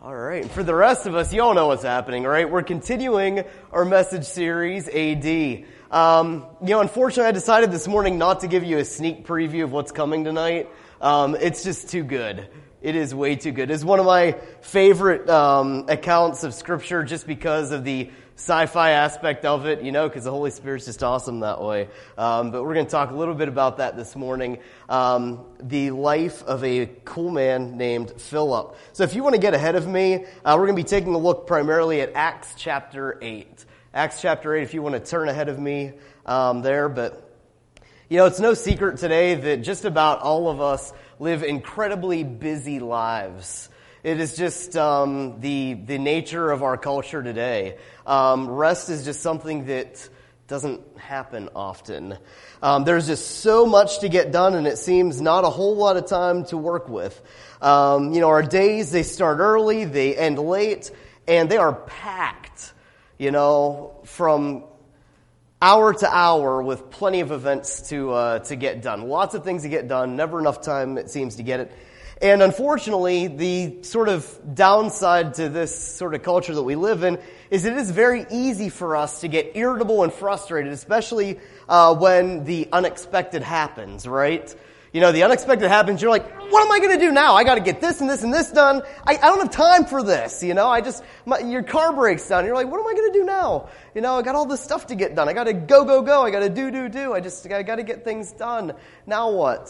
All right. For the rest of us, you all know what's happening, right? We're continuing our message series, AD. Unfortunately, I decided this morning not to give you a sneak preview of what's coming tonight. It's just too good. It is way too good. It's one of my favorite accounts of Scripture just because of the sci-fi aspect of it, because the Holy Spirit's just awesome that way. But we're going to talk a little bit about that this morning. The life of a cool man named Philip. So if you want to get ahead of me, we're going to be taking a look primarily at Acts chapter 8. Acts chapter 8, if you want to turn ahead of me there. But, it's no secret today that just about all of us live incredibly busy lives. It is just the nature of our culture today. Rest is just something that doesn't happen often. There's just so much to get done, and it seems not a whole lot of time to work with. Our days, they start early, they end late, and they are packed, from hour to hour with plenty of events to get done. Lots of things to get done, never enough time, it seems, to get it. And unfortunately, the sort of downside to this sort of culture that we live in is it is very easy for us to get irritable and frustrated, especially when the unexpected happens, right? The unexpected happens, you're like, what am I going to do now? I got to get this and this and this done. I don't have time for this, your car breaks down. You're like, what am I going to do now? I got all this stuff to get done. I got to go. I got to do. I got to get things done. Now what,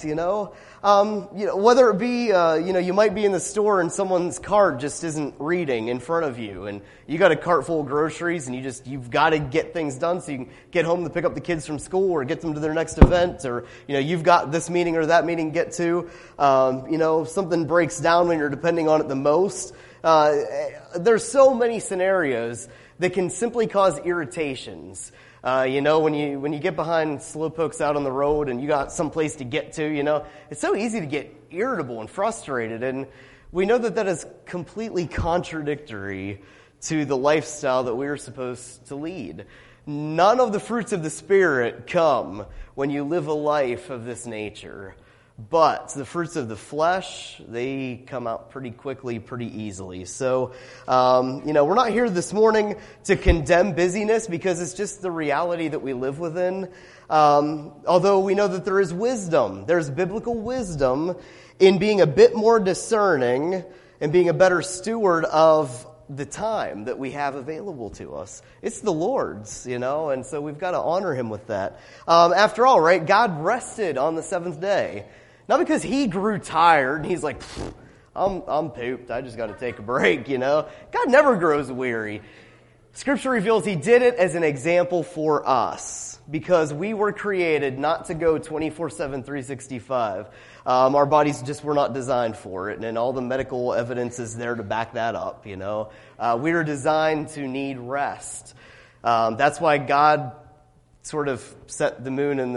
whether it be, you might be in the store and someone's cart just isn't reading in front of you, and you got a cart full of groceries and you've got to get things done so you can get home to pick up the kids from school or get them to their next event, or, you've got this meeting or that meeting to get to. Something breaks down when you're depending on it the most. There's so many scenarios that can simply cause irritations. When you get behind slowpokes out on the road and you got some place to get to, it's so easy to get irritable and frustrated. And we know that is completely contradictory to the lifestyle that we're supposed to lead. None of the fruits of the Spirit come when you live a life of this nature. But the fruits of the flesh, they come out pretty quickly, pretty easily. So, we're not here this morning to condemn busyness because it's just the reality that we live within. Although we know that there is wisdom. There's biblical wisdom in being a bit more discerning and being a better steward of the time that we have available to us. It's the Lord's, and so we've got to honor Him with that. After all, right, God rested on the seventh day. Not because He grew tired and He's like, I'm pooped, I just got to take a break, God never grows weary. Scripture reveals He did it as an example for us because we were created not to go 24/7, 365. Our bodies just were not designed for it, and all the medical evidence is there to back that up, We were designed to need rest. That's why God sort of set the moon and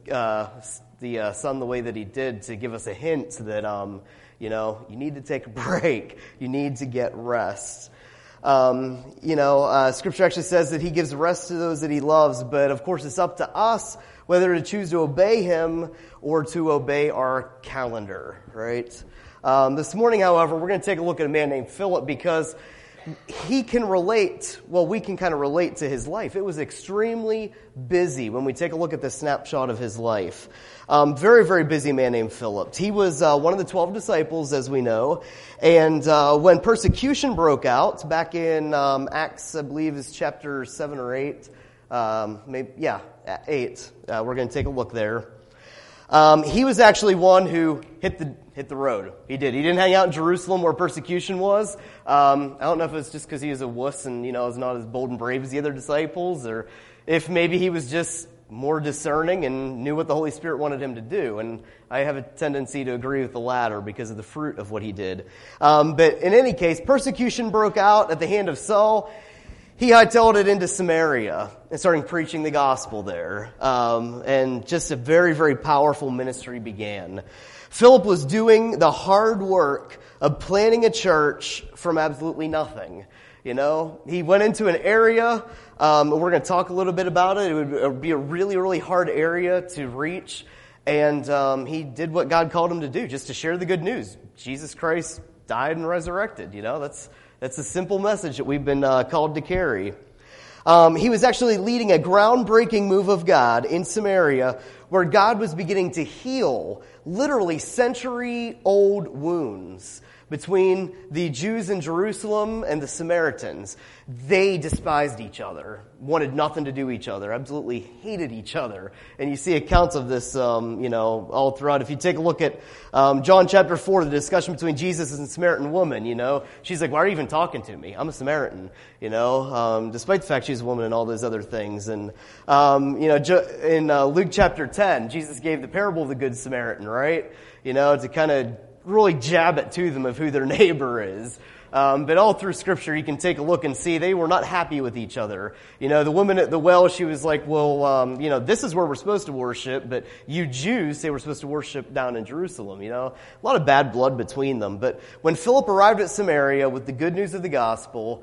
the sun the way that He did to give us a hint that, you need to take a break. You need to get rest. Scripture actually says that He gives rest to those that He loves, but of course it's up to us whether to choose to obey Him or to obey our calendar, right? This morning, however, we're going to take a look at a man named Philip because we can kind of relate to his life. It was extremely busy when we take a look at the snapshot of his life. Very, very busy man named Philip. He was one of the 12 disciples, as we know. And when persecution broke out, back in Acts, I believe, is chapter 7 or 8. 8. We're going to take a look there. He was actually one who hit the road. He did. He didn't hang out in Jerusalem where persecution was. I don't know if it's just because he was a wuss and, is not as bold and brave as the other disciples, or if maybe he was just more discerning and knew what the Holy Spirit wanted him to do. And I have a tendency to agree with the latter because of the fruit of what he did. But in any case, persecution broke out at the hand of Saul. He hightailed it into Samaria and started preaching the gospel there. And just a very, very powerful ministry began. Philip was doing the hard work of planning a church from absolutely nothing. He went into an area, we're going to talk a little bit about it. It would be a really, really hard area to reach. And he did what God called him to do, just to share the good news. Jesus Christ died and resurrected. That's a simple message that we've been called to carry. He was actually leading a groundbreaking move of God in Samaria where God was beginning to heal literally century-old wounds between the Jews in Jerusalem and the Samaritans. They despised each other, wanted nothing to do with each other, absolutely hated each other. And you see accounts of this, all throughout. If you take a look at John chapter 4, the discussion between Jesus and the Samaritan woman, she's like, why are you even talking to me? I'm a Samaritan, despite the fact she's a woman and all those other things. And, in Luke chapter 10, Jesus gave the parable of the Good Samaritan, right? To kind of really jab it to them of who their neighbor is. But all through Scripture, you can take a look and see they were not happy with each other. The woman at the well, she was like, well, this is where we're supposed to worship, but you Jews say we're supposed to worship down in Jerusalem, A lot of bad blood between them. But when Philip arrived at Samaria with the good news of the gospel,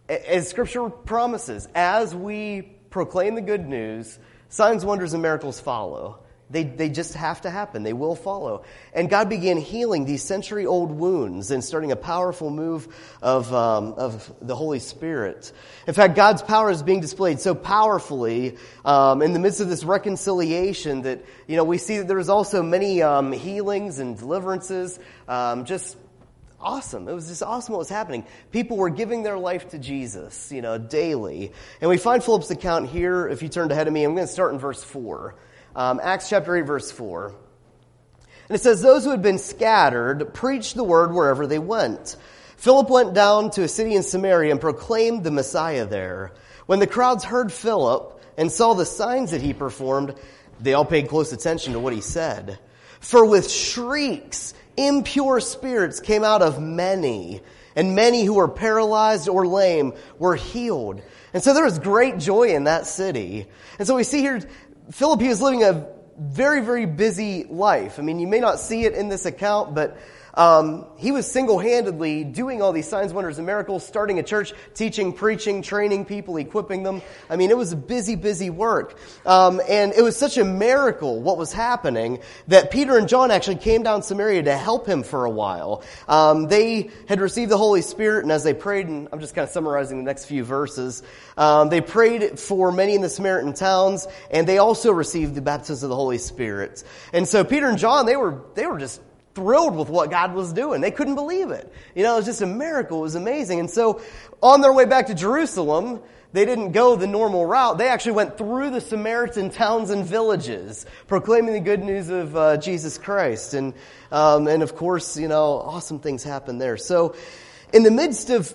as Scripture promises, as we proclaim the good news, signs, wonders, and miracles follow. They just have to happen. They will follow. And God began healing these century-old wounds and starting a powerful move of the Holy Spirit. In fact, God's power is being displayed so powerfully in the midst of this reconciliation that, we see that there's also many healings and deliverances. Just awesome. It was just awesome what was happening. People were giving their life to Jesus, daily. And we find Philip's account here. If you turned ahead of me, I'm going to start in verse 4. Acts chapter 8, verse 4. And it says, those who had been scattered preached the word wherever they went. Philip went down to a city in Samaria and proclaimed the Messiah there. When the crowds heard Philip and saw the signs that he performed, they all paid close attention to what he said. For with shrieks, impure spirits came out of many, and many who were paralyzed or lame were healed. And so there was great joy in that city. And so we see here, Philip, he was living a very, very busy life. I mean, you may not see it in this account, but he was single-handedly doing all these signs, wonders, and miracles, starting a church, teaching, preaching, training people, equipping them. I mean, it was a busy, busy work. And it was such a miracle what was happening that Peter and John actually came down Samaria to help him for a while. They had received the Holy Spirit, and as they prayed, and I'm just kind of summarizing the next few verses, they prayed for many in the Samaritan towns, and they also received the baptism of the Holy Spirit. And so Peter and John, they were just thrilled with what God was doing. They couldn't believe it. It was just a miracle. It was amazing. And so on their way back to Jerusalem, they didn't go the normal route. They actually went through the Samaritan towns and villages, proclaiming the good news of Jesus Christ. And of course, awesome things happened there. So in the midst of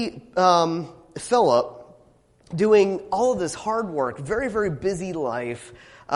Philip doing all of this hard work, very, very busy life,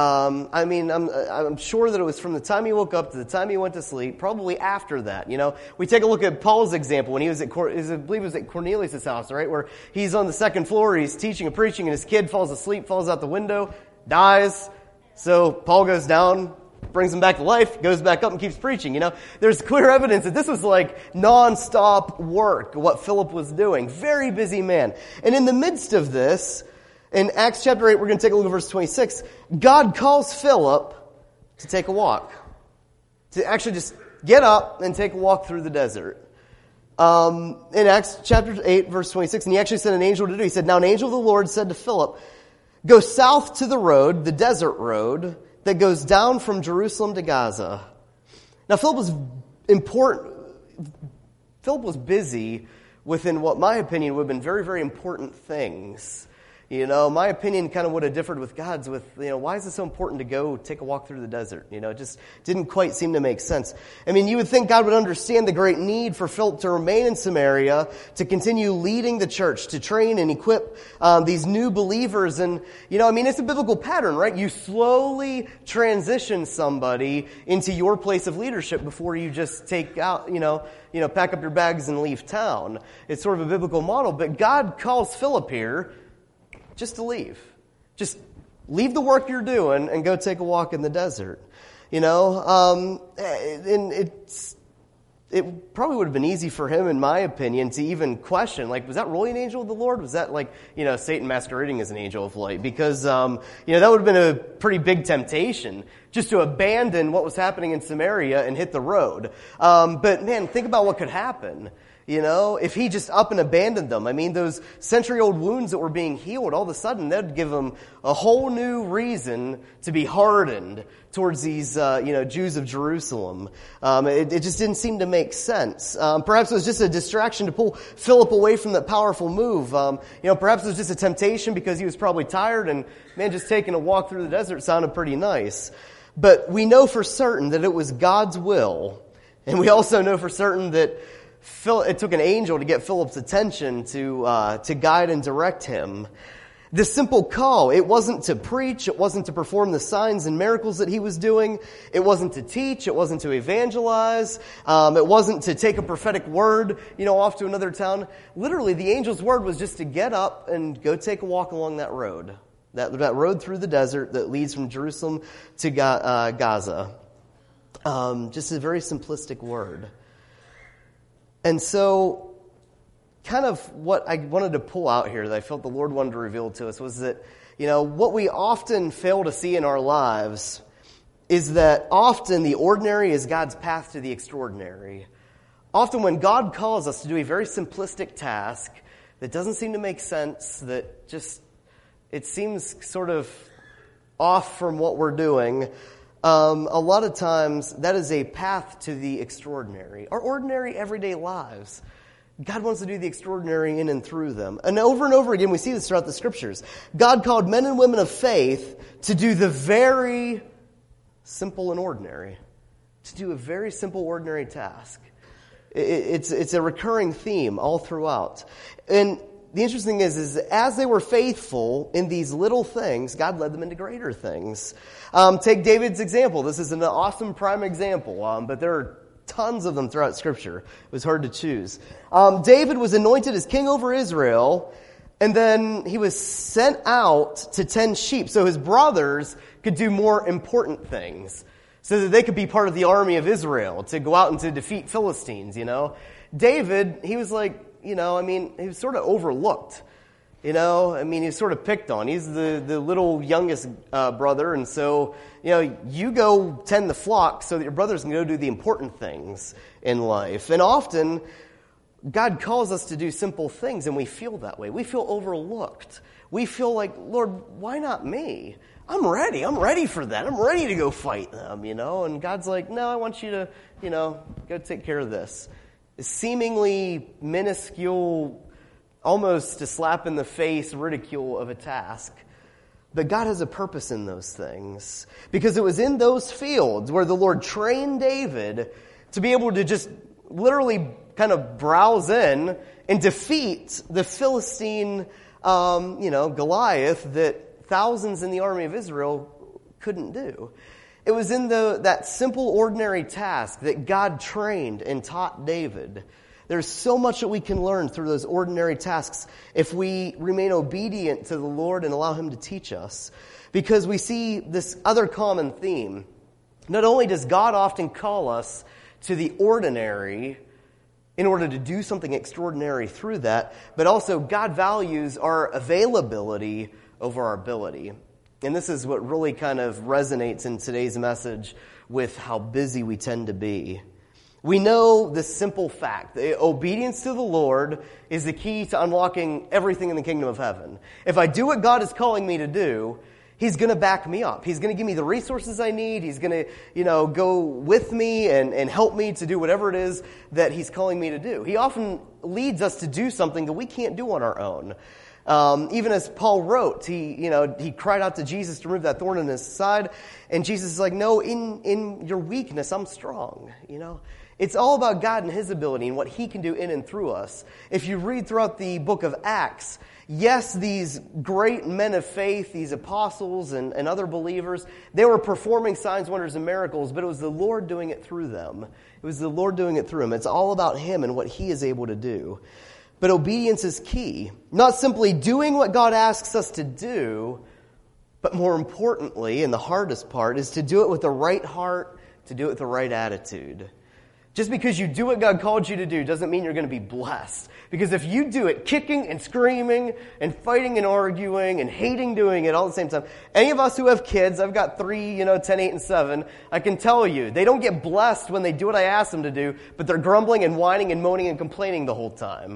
I'm sure that it was from the time he woke up to the time he went to sleep, probably after that. We take a look at Paul's example when he was I believe it was at Cornelius' house, right? Where he's on the second floor, he's teaching and preaching, and his kid falls asleep, falls out the window, dies. So Paul goes down, brings him back to life, goes back up and keeps preaching. There's clear evidence that this was like non-stop work, what Philip was doing. Very busy man. And in the midst of this, in Acts chapter 8, we're going to take a look at verse 26. God calls Philip to take a walk. To actually just get up and take a walk through the desert. In Acts chapter 8, verse 26, and he actually sent an angel to do it. He said, now an angel of the Lord said to Philip, go south to the road, the desert road, that goes down from Jerusalem to Gaza. Now Philip was important. Philip was busy within what my opinion would have been very, very important things. My opinion kind of would have differed with God's with, why is it so important to go take a walk through the desert? It just didn't quite seem to make sense. I mean, you would think God would understand the great need for Philip to remain in Samaria, to continue leading the church, to train and equip these new believers. And, it's a biblical pattern, right? You slowly transition somebody into your place of leadership before you just take out, pack up your bags and leave town. It's sort of a biblical model. But God calls Philip here just to leave. Just leave the work you're doing and go take a walk in the desert. And it's it probably would have been easy for him, in my opinion, to even question, like, was that really an angel of the Lord? Was that like, Satan masquerading as an angel of light? Because, that would have been a pretty big temptation just to abandon what was happening in Samaria and hit the road. But man, think about what could happen. If he just up and abandoned them. I mean, those century-old wounds that were being healed, all of a sudden, that'd give him a whole new reason to be hardened towards these, Jews of Jerusalem. It just didn't seem to make sense. Perhaps it was just a distraction to pull Philip away from that powerful move. Perhaps it was just a temptation because he was probably tired and, man, just taking a walk through the desert sounded pretty nice. But we know for certain that it was God's will. And we also know for certain that it took an angel to get Philip's attention to guide and direct him. This simple call, it wasn't to preach, it wasn't to perform the signs and miracles that he was doing, it wasn't to teach, it wasn't to evangelize, it wasn't to take a prophetic word, off to another town. Literally, the angel's word was just to get up and go take a walk along that road. That road through the desert that leads from Jerusalem to Gaza. Just a very simplistic word. And so, kind of what I wanted to pull out here that I felt the Lord wanted to reveal to us was that, what we often fail to see in our lives is that often the ordinary is God's path to the extraordinary. Often when God calls us to do a very simplistic task that doesn't seem to make sense, that just, it seems sort of off from what we're doing, a lot of times, that is a path to the extraordinary. Our ordinary, everyday lives. God wants to do the extraordinary in and through them. And over again, we see this throughout the Scriptures. God called men and women of faith to do the very simple and ordinary. To do a very simple, ordinary task. It's a recurring theme all throughout. And the interesting thing is as they were faithful in these little things, God led them into greater things. Take David's example. This is an awesome prime example, but there are tons of them throughout Scripture. It was hard to choose. David was anointed as king over Israel, and then he was sent out to tend sheep so his brothers could do more important things, so that they could be part of the army of Israel, to go out and to defeat Philistines, David, he was like, he was sort of overlooked. He was sort of picked on. He's the little youngest brother, and so, you go tend the flock so that your brothers can go do the important things in life. And often, God calls us to do simple things, and we feel that way. We feel overlooked. We feel like, Lord, why not me? I'm ready. I'm ready for that. I'm ready to go fight them, And God's like, no, I want you to, go take care of this. Seemingly minuscule, almost a slap in the face ridicule of a task. But God has a purpose in those things. Because it was in those fields where the Lord trained David to be able to just literally kind of browse in and defeat the Philistine, Goliath that thousands in the army of Israel couldn't do. It was in that simple, ordinary task that God trained and taught David. There's so much that we can learn through those ordinary tasks if we remain obedient to the Lord and allow Him to teach us. Because we see this other common theme. Not only does God often call us to the ordinary in order to do something extraordinary through that, but also God values our availability over our ability. And this is what really kind of resonates in today's message with how busy we tend to be. We know this simple fact. Obedience to the Lord is the key to unlocking everything in the kingdom of heaven. If I do what God is calling me to do, He's going to back me up. He's going to give me the resources I need. He's going to, go with me and help me to do whatever it is that He's calling me to do. He often leads us to do something that we can't do on our own. Even as Paul wrote, he cried out to Jesus to remove that thorn in his side, and Jesus is like, no, in your weakness, I'm strong, It's all about God and His ability and what He can do in and through us. If you read throughout the book of Acts, yes, these great men of faith, these apostles and other believers, they were performing signs, wonders, and miracles, but it was the Lord doing it through them. It was the Lord doing it through them. It's all about Him and what He is able to do. But obedience is key. Not simply doing what God asks us to do, but more importantly, and the hardest part, is to do it with the right heart, to do it with the right attitude. Just because you do what God called you to do doesn't mean you're going to be blessed. Because if you do it kicking and screaming and fighting and arguing and hating doing it all at the same time, any of us who have kids, I've got 3, 10, 8, and 7, I can tell you, they don't get blessed when they do what I ask them to do, but they're grumbling and whining and moaning and complaining the whole time.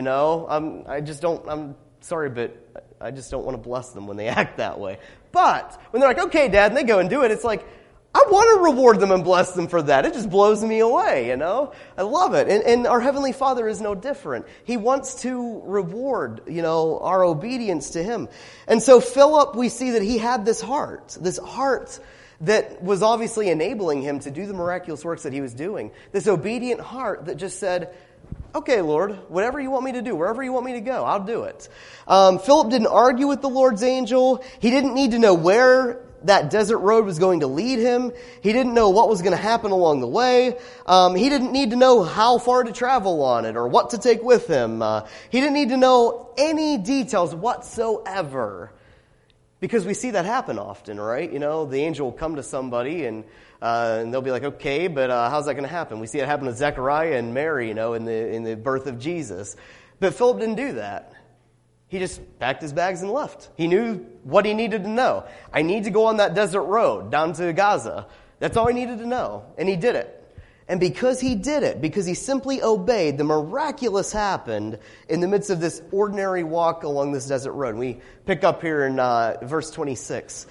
I'm sorry, but I just don't want to bless them when they act that way. But when they're like, okay, Dad, and they go and do it, it's like, I want to reward them and bless them for that. It just blows me away, I love it. And our Heavenly Father is no different. He wants to reward, our obedience to Him. And so Philip, we see that he had this heart that was obviously enabling him to do the miraculous works that he was doing. This obedient heart that just said, okay, Lord, whatever you want me to do, wherever you want me to go, I'll do it. Philip didn't argue with the Lord's angel. He didn't need to know where that desert road was going to lead him. He didn't know what was going to happen along the way. He didn't need to know how far to travel on it or what to take with him. He didn't need to know any details whatsoever, because we see that happen often, right? The angel will come to somebody and they'll be like, okay, but how's that going to happen? We see it happen with Zechariah and Mary, in the birth of Jesus. But Philip didn't do that. He just packed his bags and left. He knew what he needed to know. I need to go on that desert road down to Gaza. That's all he needed to know. And he did it. And because he did it, because he simply obeyed, the miraculous happened in the midst of this ordinary walk along this desert road. We pick up here in verse 26.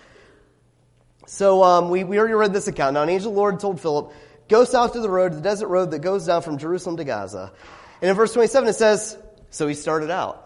So we already read this account. Now an angel of the Lord told Philip, go south to the road, the desert road that goes down from Jerusalem to Gaza. And in verse 27 it says, so he started out.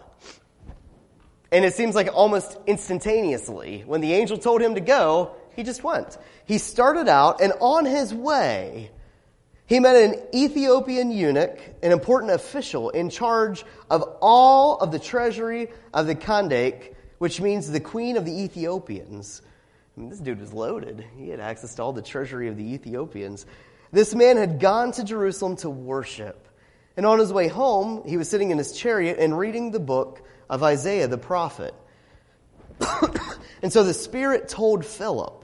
And it seems like almost instantaneously, when the angel told him to go, he just went. He started out, and on his way, he met an Ethiopian eunuch, an important official in charge of all of the treasury of the Kandake, which means the queen of the Ethiopians. This dude was loaded. He had access to all the treasury of the Ethiopians. This man had gone to Jerusalem to worship. And on his way home, he was sitting in his chariot and reading the book of Isaiah the prophet. And so the Spirit told Philip,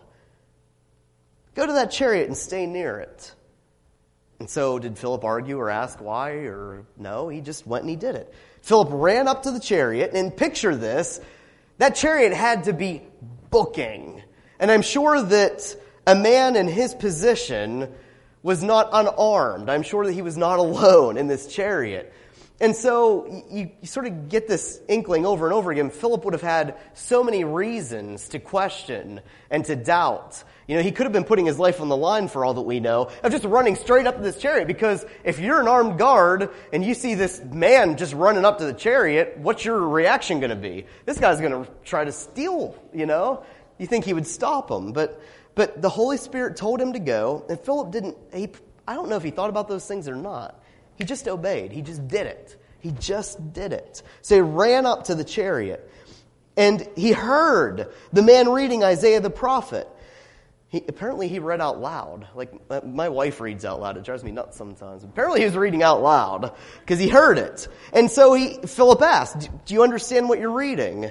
go to that chariot and stay near it. And so did Philip argue or ask why? Or no, he just went and he did it. Philip ran up to the chariot, and picture this, that chariot had to be booking. And I'm sure that a man in his position was not unarmed. I'm sure that he was not alone in this chariot. And so you sort of get this inkling over and over again. Philip would have had so many reasons to question and to doubt. He could have been putting his life on the line, for all that we know, of just running straight up to this chariot. Because if you're an armed guard and you see this man just running up to the chariot, what's your reaction going to be? This guy's going to try to steal, You think he would stop him. But the Holy Spirit told him to go, and Philip didn't. I don't know if he thought about those things or not. He just obeyed. He just did it. He just did it. So he ran up to the chariot, and he heard the man reading Isaiah the prophet. Apparently he read out loud. Like my wife reads out loud. It drives me nuts sometimes. Apparently he was reading out loud because he heard it. And so Philip asked, do you understand what you're reading?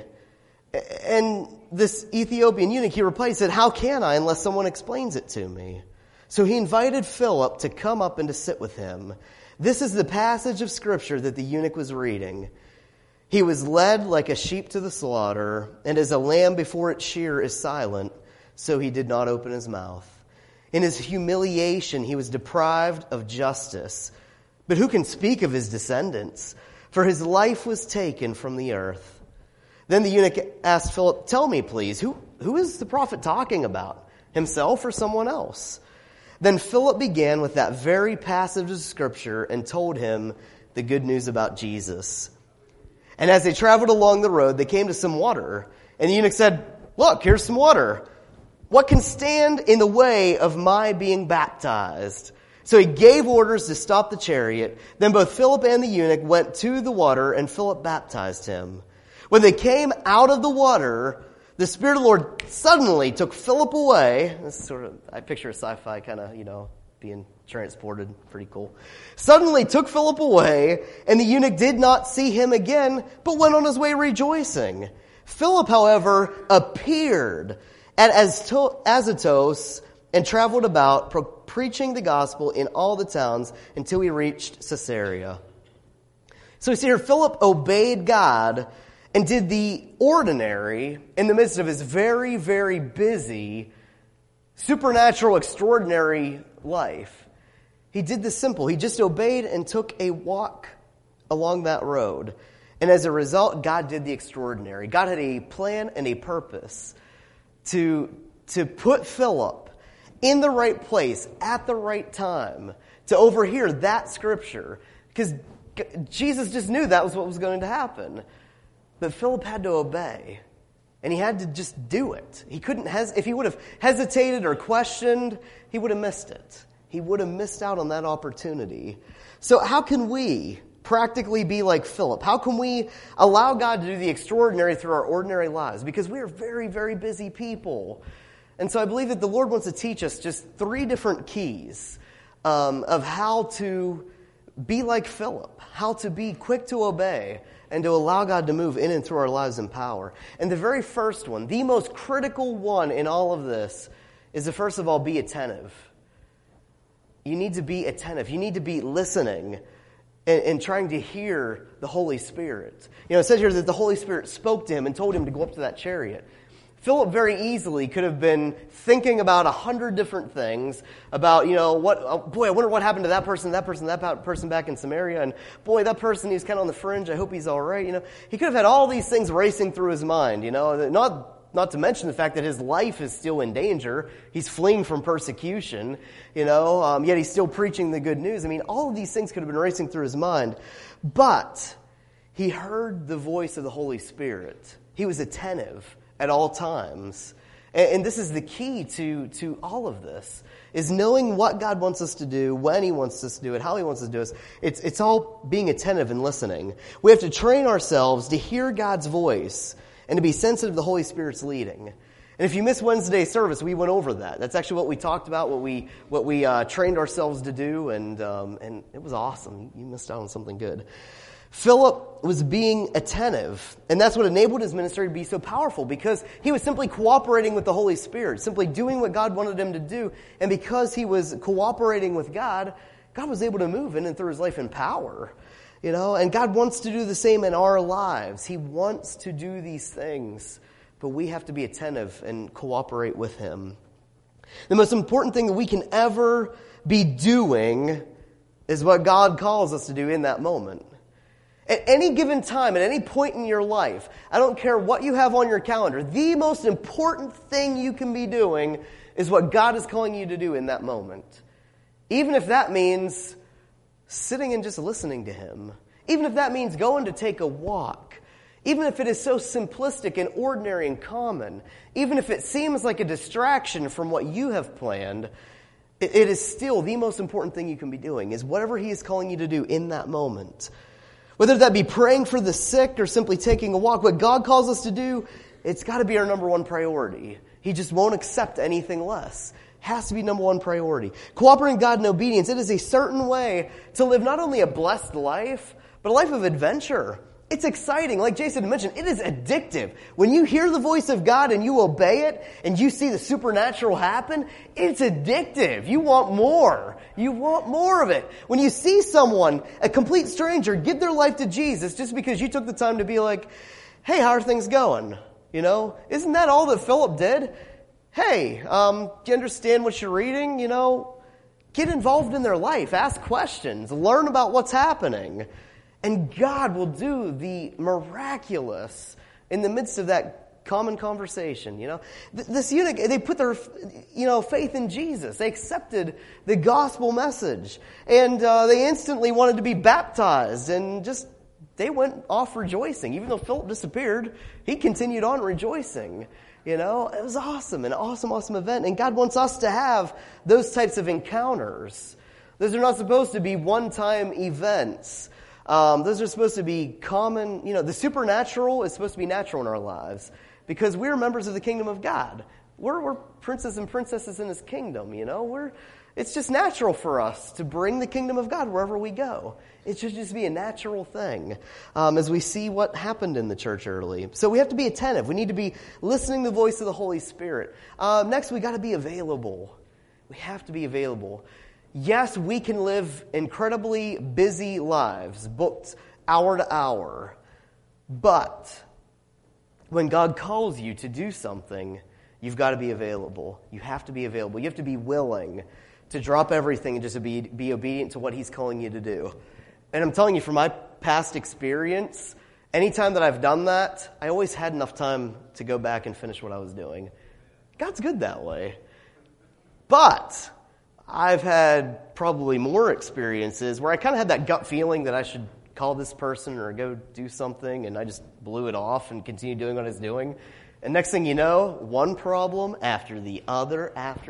And this Ethiopian eunuch, he replied, he said, how can I unless someone explains it to me? So he invited Philip to come up and to sit with him. This is the passage of Scripture that the eunuch was reading. He was led like a sheep to the slaughter, and as a lamb before its shearer is silent, so he did not open his mouth. In his humiliation, he was deprived of justice. But who can speak of his descendants? For his life was taken from the earth. Then the eunuch asked Philip, tell me, please, who is the prophet talking about? Himself or someone else? Then Philip began with that very passage of Scripture and told him the good news about Jesus. And as they traveled along the road, they came to some water. And the eunuch said, look, here's some water. What can stand in the way of my being baptized? So he gave orders to stop the chariot. Then both Philip and the eunuch went to the water, and Philip baptized him. When they came out of the water, the Spirit of the Lord suddenly took Philip away. This is sort of, I picture a sci-fi kind of, being transported. Pretty cool. Suddenly took Philip away, and the eunuch did not see him again, but went on his way rejoicing. Philip, however, appeared at Azotus and traveled about, preaching the gospel in all the towns until he reached Caesarea. So we see here, Philip obeyed God and did the ordinary in the midst of his very, very busy, supernatural, extraordinary life. He did the simple. He just obeyed and took a walk along that road. And as a result, God did the extraordinary. God had a plan and a purpose to put Philip in the right place at the right time to overhear that scripture. Because Jesus just knew that was what was going to happen. But Philip had to obey. And he had to just do it. He couldn't if he would have hesitated or questioned, he would have missed it. He would have missed out on that opportunity. So how can we practically be like Philip? How can we allow God to do the extraordinary through our ordinary lives? Because we are very, very busy people. And so I believe that the Lord wants to teach us just 3 different keys of how to be like Philip, how to be quick to obey, and to allow God to move in and through our lives in power. And the very first one, the most critical one in all of this, is to first of all be attentive. You need to be attentive. You need to be listening and trying to hear the Holy Spirit. You know, it says here that the Holy Spirit spoke to him and told him to go up to that chariot. Philip very easily could have been thinking about 100 different things about, I wonder what happened to that person back in Samaria. And boy, that person, he's kind of on the fringe. I hope he's all right. He could have had all these things racing through his mind, not to mention the fact that his life is still in danger. He's fleeing from persecution, yet he's still preaching the good news. I mean, all of these things could have been racing through his mind. But he heard the voice of the Holy Spirit. He was attentive at all times. And this is the key to all of this, is knowing what God wants us to do, when he wants us to do it, how he wants us to do it. It's all being attentive and listening. We have to train ourselves to hear God's voice and to be sensitive to the Holy Spirit's leading. And if you missed Wednesday's service, we went over that. That's actually what we talked about, what we trained ourselves to do, and it was awesome. You missed out on something good. Philip was being attentive, and that's what enabled his ministry to be so powerful, because he was simply cooperating with the Holy Spirit, simply doing what God wanted him to do. And because he was cooperating with God, God was able to move in and through his life in power. And God wants to do the same in our lives. He wants to do these things, but we have to be attentive and cooperate with him. The most important thing that we can ever be doing is what God calls us to do in that moment. At any given time, at any point in your life, I don't care what you have on your calendar, the most important thing you can be doing is what God is calling you to do in that moment. Even if that means sitting and just listening to him. Even if that means going to take a walk. Even if it is so simplistic and ordinary and common. Even if it seems like a distraction from what you have planned, it is still the most important thing you can be doing, is whatever he is calling you to do in that moment. Whether that be praying for the sick or simply taking a walk, what God calls us to do, it's got to be our number one priority. He just won't accept anything less. It has to be number one priority. Cooperating with God in obedience, it is a certain way to live not only a blessed life, but a life of adventure. It's exciting. Like Jason mentioned, it is addictive. When you hear the voice of God and you obey it and you see the supernatural happen, it's addictive. You want more. You want more of it. When you see someone, a complete stranger, give their life to Jesus just because you took the time to be like, hey, how are things going? Isn't that all that Philip did? Hey, do you understand what you're reading? Get involved in their life. Ask questions. Learn about what's happening. And God will do the miraculous in the midst of that common conversation. This eunuch, they put their faith in Jesus. They accepted the gospel message, and they instantly wanted to be baptized, and they went off rejoicing. Even though Philip disappeared, he continued on rejoicing. It was awesome, an awesome event. And God wants us to have those types of encounters. Those are not supposed to be one-time events. Those are supposed to be common. The supernatural is supposed to be natural in our lives because we're members of the kingdom of God. We're princes and princesses in his kingdom, it's just natural for us to bring the kingdom of God wherever we go. It should just be a natural thing as we see what happened in the church early. So we have to be attentive. We need to be listening to the voice of the Holy Spirit. Next, we got to be available. We have to be available. Yes, we can live incredibly busy lives, booked hour to hour. But when God calls you to do something, you've got to be available. You have to be available. You have to be willing to drop everything and just be obedient to what He's calling you to do. And I'm telling you, from my past experience, anytime that I've done that, I always had enough time to go back and finish what I was doing. God's good that way. But I've had probably more experiences where I kind of had that gut feeling that I should call this person or go do something, and I just blew it off and continued doing what I was doing. And next thing you know, one problem after the other.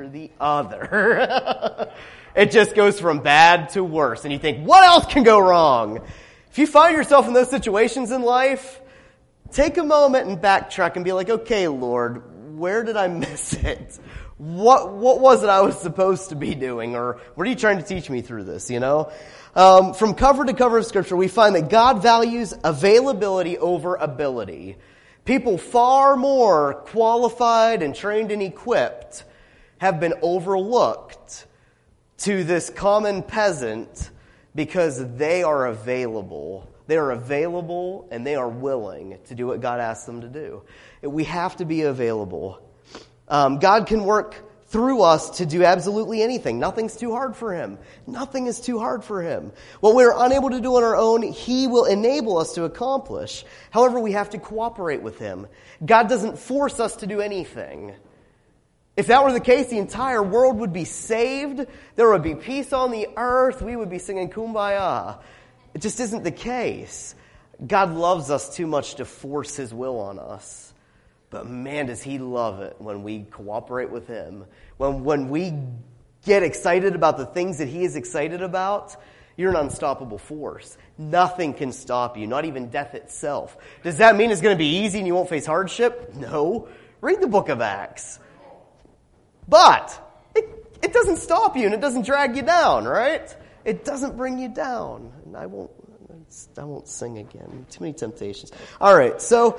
It just goes from bad to worse. And you think, what else can go wrong? If you find yourself in those situations in life, take a moment and backtrack and be like, okay, Lord, where did I miss it? What was it I was supposed to be doing? Or what are you trying to teach me through this, you know? From cover to cover of Scripture, we find that God values availability over ability. People far more qualified and trained and equipped have been overlooked to this common peasant because they are available. They are available and they are willing to do what God asks them to do. We have to be available. God can work through us to do absolutely anything. Nothing's too hard for Him. Nothing is too hard for Him. What we're unable to do on our own, He will enable us to accomplish. However, we have to cooperate with Him. God doesn't force us to do anything. If that were the case, the entire world would be saved. There would be peace on the earth. We would be singing Kumbaya. It just isn't the case. God loves us too much to force His will on us. But man, does He love it when we cooperate with Him. When we get excited about the things that He is excited about, you're an unstoppable force. Nothing can stop you, not even death itself. Does that mean it's going to be easy and you won't face hardship? No. Read the book of Acts. But it doesn't stop you and it doesn't drag you down, right? It doesn't bring you down. And I won't sing again. Too many temptations. All right, so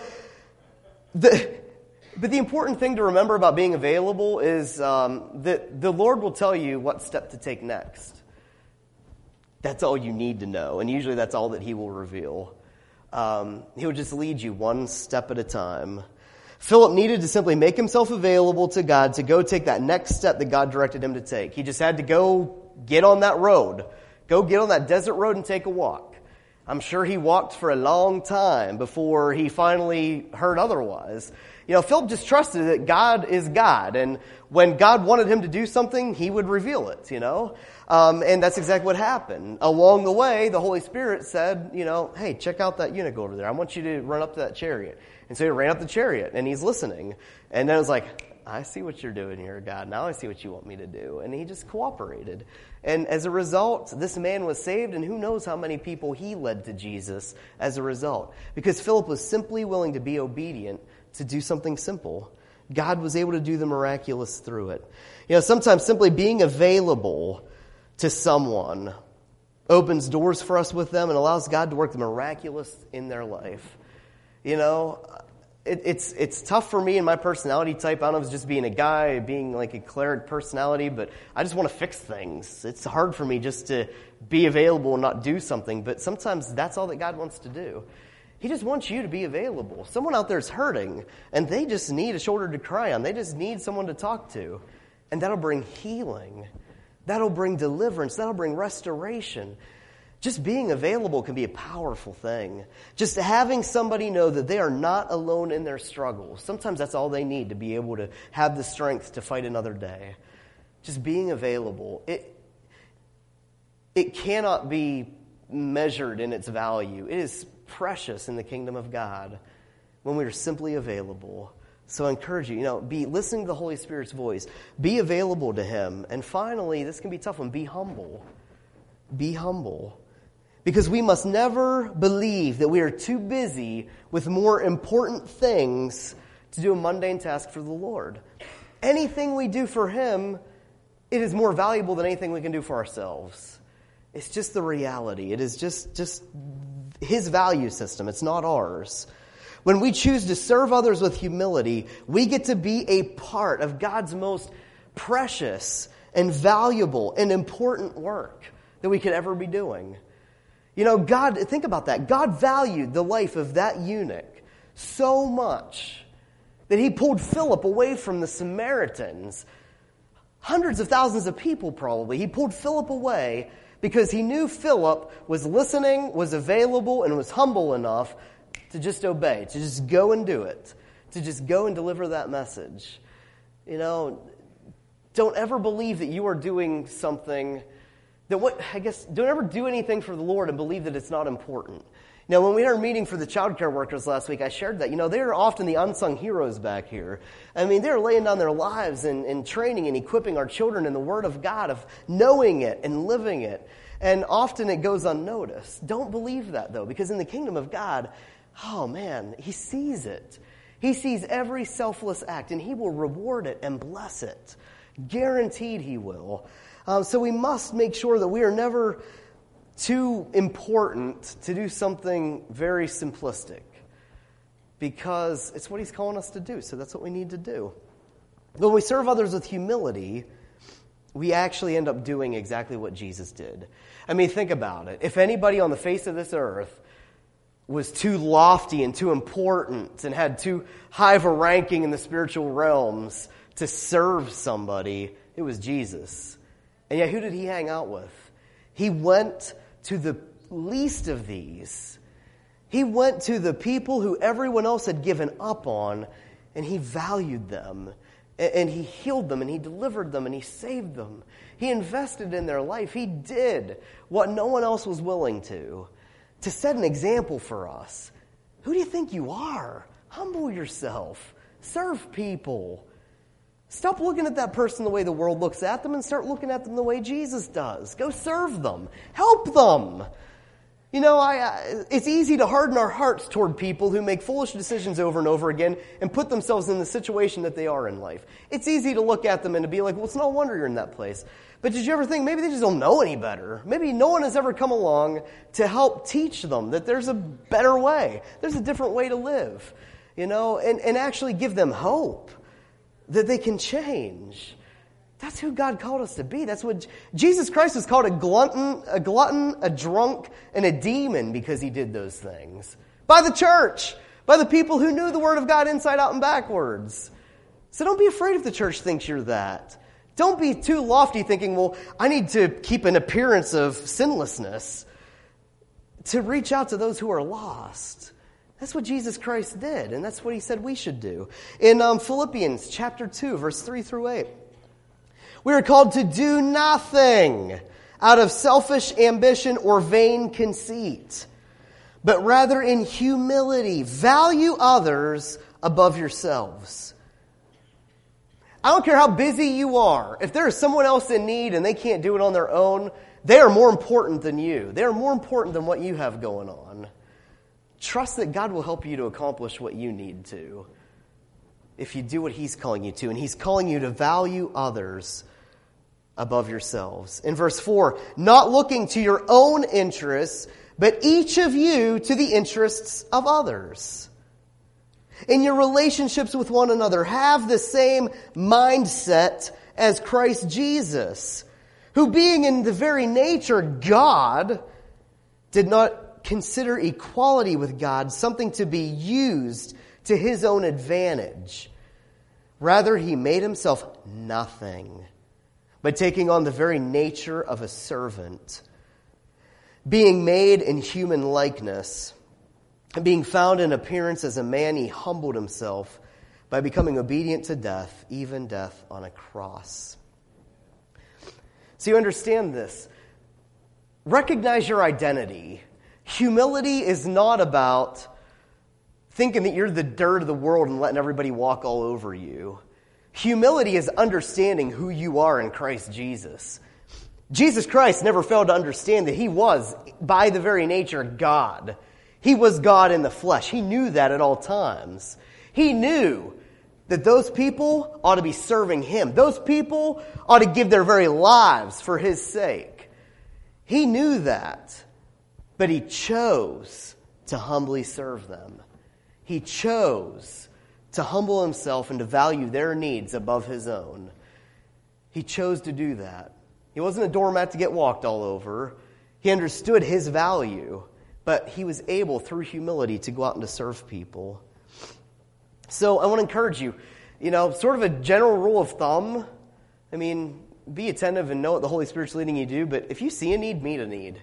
But the important thing to remember about being available is that the Lord will tell you what step to take next. That's all you need to know, and usually that's all that He will reveal. He will just lead you one step at a time. Philip needed to simply make himself available to God to go take that next step that God directed him to take. He just had to go get on that road. Go get on that desert road and take a walk. I'm sure he walked for a long time before he finally heard otherwise. You know, Philip just trusted that God is God, and when God wanted him to do something, He would reveal it, you know. And that's exactly what happened. Along the way, the Holy Spirit said, you know, hey, check out that eunuch over there. I want you to run up to that chariot. And so he ran up the chariot, and he's listening. And then it was like, I see what you're doing here, God. Now I see what you want me to do. And he just cooperated. And as a result, this man was saved, and who knows how many people he led to Jesus as a result. Because Philip was simply willing to be obedient to do something simple. God was able to do the miraculous through it. You know, sometimes simply being available to someone opens doors for us with them and allows God to work the miraculous in their life. You know, it's tough for me and my personality type. I don't know if it's just being a guy, being like a cleric personality, but I just want to fix things. It's hard for me just to be available and not do something, but sometimes that's all that God wants to do. He just wants you to be available. Someone out there is hurting, and they just need a shoulder to cry on. They just need someone to talk to, and that'll bring healing. That'll bring deliverance. That'll bring restoration. Just being available can be a powerful thing. Just having somebody know that they are not alone in their struggles. Sometimes that's all they need to be able to have the strength to fight another day. Just being available. It cannot be measured in its value. It is precious in the kingdom of God when we are simply available. So I encourage you, be listening to the Holy Spirit's voice. Be available to Him. And finally, this can be a tough one, be humble. Be humble. Because we must never believe that we are too busy with more important things to do a mundane task for the Lord. Anything we do for Him, it is more valuable than anything we can do for ourselves. It's just the reality. It is just His value system. It's not ours. When we choose to serve others with humility, we get to be a part of God's most precious and valuable and important work that we could ever be doing. God, think about that. God valued the life of that eunuch so much that he pulled Philip away from the Samaritans. Hundreds of thousands of people probably. He pulled Philip away because he knew Philip was listening, was available, and was humble enough to just obey, to just go and do it, to just go and deliver that message. Don't ever believe that you are doing something don't ever do anything for the Lord and believe that it's not important. When we had our meeting for the child care workers last week, I shared that, they're often the unsung heroes back here. They're laying down their lives and training and equipping our children in the Word of God, of knowing it and living it. And often it goes unnoticed. Don't believe that, though, because in the kingdom of God, oh man, He sees it. He sees every selfless act, and He will reward it and bless it. Guaranteed He will. So we must make sure that we are never too important to do something very simplistic, because it's what He's calling us to do, so that's what we need to do. When we serve others with humility, we actually end up doing exactly what Jesus did. Think about it. If anybody on the face of this earth was too lofty and too important and had too high of a ranking in the spiritual realms to serve somebody, it was Jesus. And yet, who did He hang out with? He went to the least of these. He went to the people who everyone else had given up on, and He valued them, and He healed them, and He delivered them, and He saved them. He invested in their life. He did what no one else was willing to set an example for us. Who do you think you are? Humble yourself. Serve people. Stop looking at that person the way the world looks at them and start looking at them the way Jesus does. Go serve them. Help them. It's easy to harden our hearts toward people who make foolish decisions over and over again and put themselves in the situation that they are in life. It's easy to look at them and to be like, well, it's no wonder you're in that place. But did you ever think maybe they just don't know any better? Maybe no one has ever come along to help teach them that there's a better way. There's a different way to live, and actually give them hope that they can change. That's who God called us to be. That's what Jesus Christ was called, a glutton, a drunk, and a demon, because He did those things. By the church, by the people who knew the Word of God inside out and backwards. So don't be afraid if the church thinks you're that. Don't be too lofty thinking, well, I need to keep an appearance of sinlessness to reach out to those who are lost. That's what Jesus Christ did, and that's what He said we should do. In Philippians chapter 2, verse 3 through 8, we are called to do nothing out of selfish ambition or vain conceit, but rather in humility value others above yourselves. I don't care how busy you are. If there is someone else in need and they can't do it on their own, they are more important than you. They are more important than what you have going on. Trust that God will help you to accomplish what you need to if you do what He's calling you to. And He's calling you to value others above yourselves. In verse 4, not looking to your own interests, but each of you to the interests of others. In your relationships with one another, have the same mindset as Christ Jesus, who being in the very nature God, did not consider equality with God something to be used to His own advantage. Rather, He made Himself nothing, by taking on the very nature of a servant, being made in human likeness, and being found in appearance as a man, He humbled Himself by becoming obedient to death, even death on a cross. So you understand this. Recognize your identity. Humility is not about thinking that you're the dirt of the world and letting everybody walk all over you. Humility is understanding who you are in Christ Jesus. Jesus Christ never failed to understand that He was, by the very nature, God. He was God in the flesh. He knew that at all times. He knew that those people ought to be serving Him. Those people ought to give their very lives for His sake. He knew that, but He chose to humbly serve them. He chose to humble Himself and to value their needs above His own. He chose to do that. He wasn't a doormat to get walked all over. He understood his value, but he was able, through humility, to go out and to serve people. So I want to encourage you, sort of a general rule of thumb. Be attentive and know what the Holy Spirit's leading you to do, but if you see a need, meet a need.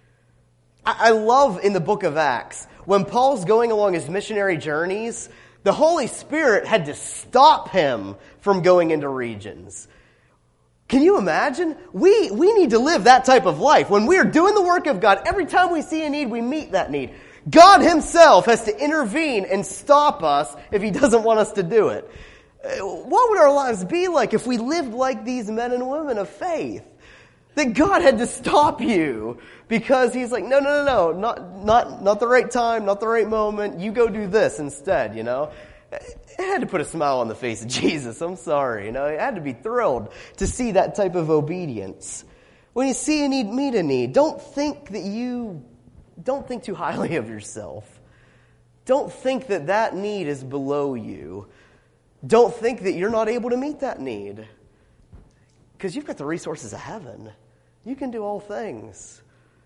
I love in the book of Acts, when Paul's going along his missionary journeys, the Holy Spirit had to stop him from going into regions. Can you imagine? We need to live that type of life. When we are doing the work of God, every time we see a need, we meet that need. God himself has to intervene and stop us if he doesn't want us to do it. What would our lives be like if we lived like these men and women of faith? That God had to stop you because he's like, no, not the right time, not the right moment. You go do this instead, It had to put a smile on the face of Jesus. I'm sorry. It had to be thrilled to see that type of obedience. When you see a need, meet a need. Don't think too highly of yourself. Don't think that need is below you. Don't think that you're not able to meet that need. Because you've got the resources of heaven. You can do all things.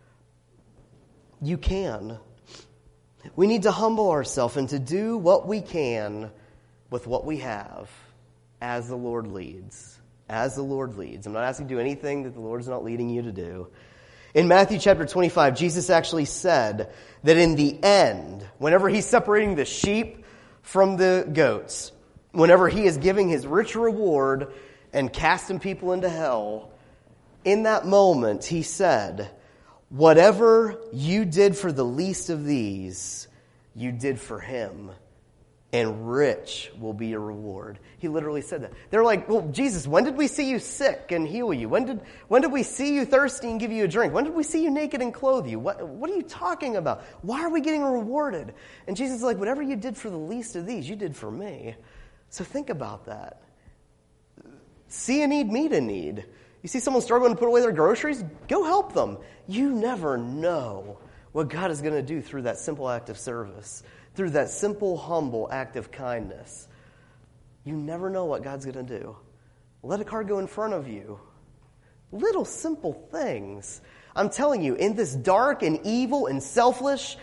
You can. We need to humble ourselves and to do what we can with what we have as the Lord leads. As the Lord leads. I'm not asking you to do anything that the Lord's not leading you to do. In Matthew chapter 25, Jesus actually said that in the end, whenever he's separating the sheep from the goats, whenever he is giving his rich reward and casting people into hell, in that moment he said, whatever you did for the least of these, you did for him, and rich will be your reward. He literally said that. They're like, well, Jesus, when did we see you sick and heal you? When did we see you thirsty and give you a drink? When did we see you naked and clothe you? What are you talking about? Why are we getting rewarded? And Jesus is like, whatever you did for the least of these, you did for me. So think about that. See a need, meet a need. You see someone struggling to put away their groceries? Go help them. You never know what God is going to do through that simple act of service, through that simple, humble act of kindness. You never know what God's going to do. Let a car go in front of you. Little simple things. I'm telling you, in this dark and evil and selfish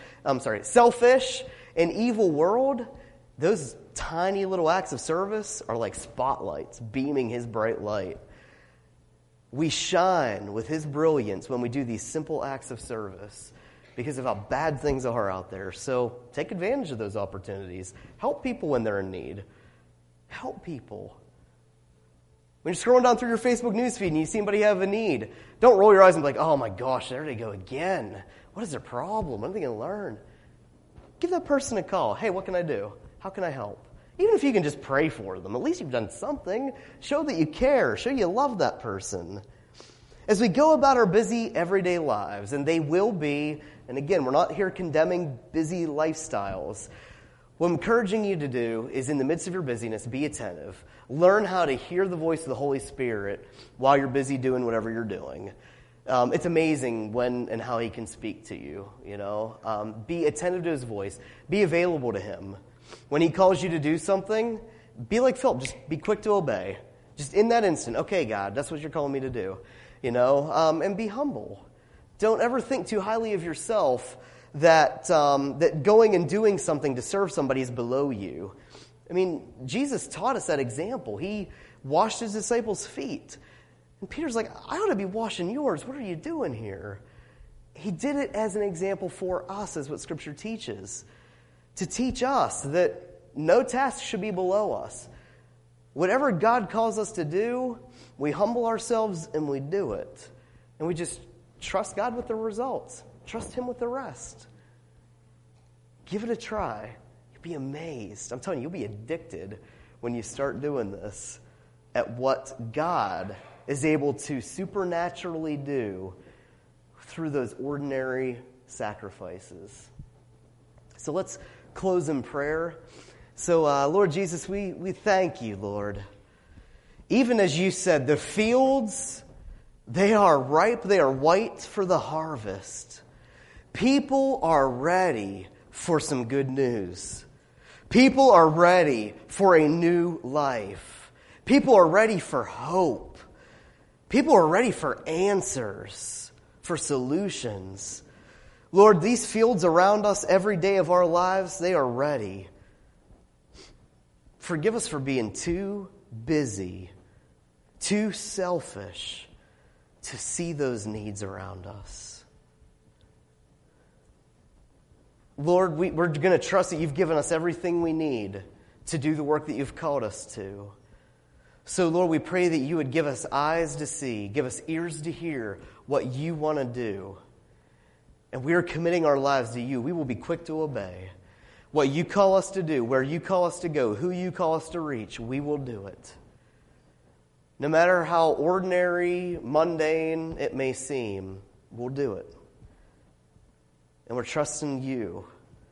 and evil world, those tiny little acts of service are like spotlights beaming his bright light. We shine with his brilliance when we do these simple acts of service because of how bad things are out there. So take advantage of those opportunities. Help people when they're in need. Help people. When you're scrolling down through your Facebook newsfeed and you see somebody have a need, don't roll your eyes and be like, oh my gosh, there they go again. What is their problem? What are they going to learn? Give that person a call. Hey, what can I do? How can I help? Even if you can just pray for them, at least you've done something. Show that you care. Show you love that person. As we go about our busy everyday lives, and they will be, and again, we're not here condemning busy lifestyles. What I'm encouraging you to do is in the midst of your busyness, be attentive. Learn how to hear the voice of the Holy Spirit while you're busy doing whatever you're doing. It's amazing when and how he can speak to you, Be attentive to his voice. Be available to him. When he calls you to do something, be like Philip. Just be quick to obey. Just in that instant, okay, God, that's what you're calling me to do. And be humble. Don't ever think too highly of yourself that going and doing something to serve somebody is below you. Jesus taught us that example. He washed his disciples' feet. And Peter's like, I ought to be washing yours. What are you doing here? He did it as an example for us, is what Scripture teaches. To teach us that no task should be below us. Whatever God calls us to do, we humble ourselves and we do it. And we just trust God with the results. Trust him with the rest. Give it a try. You'll be amazed. I'm telling you, you'll be addicted when you start doing this at what God is able to supernaturally do through those ordinary sacrifices. So let's close in prayer. So, Lord Jesus, we thank you, Lord. Even as you said, the fields, they are ripe, they are white for the harvest. People are ready for some good news. People are ready for a new life. People are ready for hope. People are ready for answers, for solutions. Lord, these fields around us every day of our lives, they are ready. Forgive us for being too busy, too selfish to see those needs around us. Lord, we're going to trust that you've given us everything we need to do the work that you've called us to. So, Lord, we pray that you would give us eyes to see, give us ears to hear what you want to do. And we are committing our lives to you. We will be quick to obey. What you call us to do, where you call us to go, who you call us to reach, we will do it. No matter how ordinary, mundane it may seem, we'll do it. And we're trusting you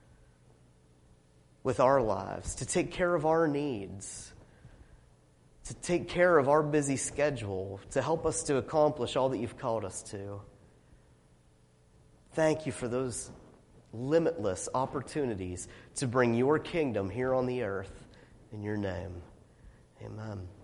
with our lives to take care of our needs, to take care of our busy schedule, to help us to accomplish all that you've called us to. Thank you for those limitless opportunities to bring your kingdom here on the earth. In your name, amen.